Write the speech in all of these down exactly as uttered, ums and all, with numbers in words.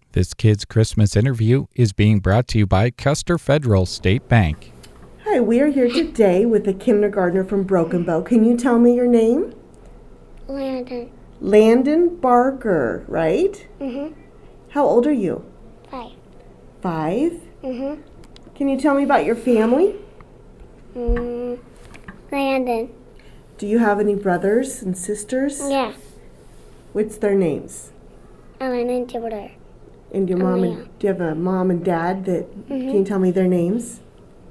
This kid's Christmas interview is being brought to you by Custer Federal State Bank. Hi, we are here today with a kindergartner from Broken Bow. Can you tell me your name? Landon. Landon Barker, right? Mhm. How old are you? Five. Five? Mhm. Can you tell me about your family? Mm, Landon. Do you have any brothers and sisters? Yeah. What's their names? Ellen and Jupiter. And your mom Amaya. and do you have a mom and dad that Mhm. can you tell me their names?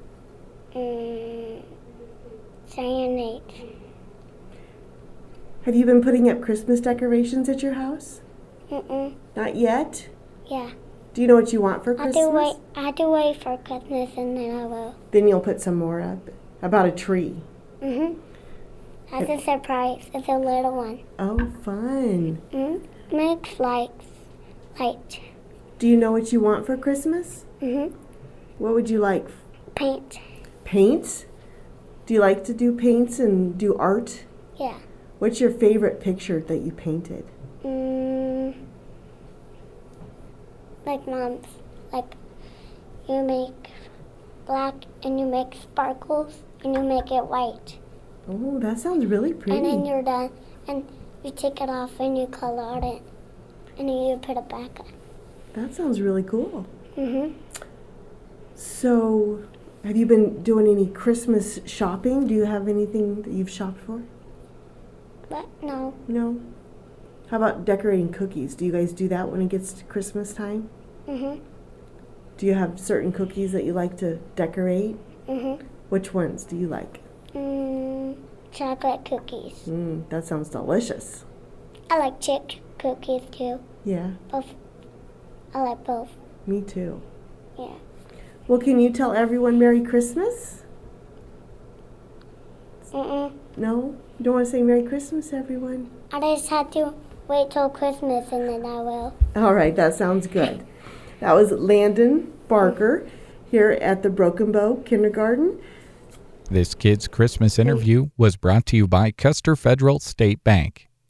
Mm, Cyanate. Have you been putting up Christmas decorations at your house? Mm-mm. Not yet? Yeah. Do you know what you want for I Christmas? do wait. I do wait for Christmas and then I will. Then you'll put some more up. About a tree. Mhm. As a surprise, it's a little one. Oh, fun. Mhm. Makes lights. Light. Do you know what you want for Christmas? Mhm. What would you like? Paint. Paints? Do you like to do paints and do art? Yeah. What's your favorite picture that you painted? Mm, like mom's. Like you make black and you make sparkles and you make it white. Oh, that sounds really pretty. And then you're done and you take it off and you color it and then you put it back on. That sounds really cool. Mhm. So, have you been doing any Christmas shopping? Do you have anything that you've shopped for? But no. No? How about decorating cookies? Do you guys do that when it gets to Christmas time? Mhm. Do you have certain cookies that you like to decorate? Mhm. Which ones do you like? Mm, chocolate cookies. Mmm, that sounds delicious. I like chip cookies too. Yeah, Both. I like both. me too. Yeah. Well, can you tell everyone Merry Christmas? Mm-mm. No? You don't want to say Merry Christmas, everyone? I just had to wait till Christmas and then I will. All right, that sounds good. That was Landon Barker here at the Broken Bow Kindergarten. This kid's Christmas interview was brought to you by Custer Federal State Bank.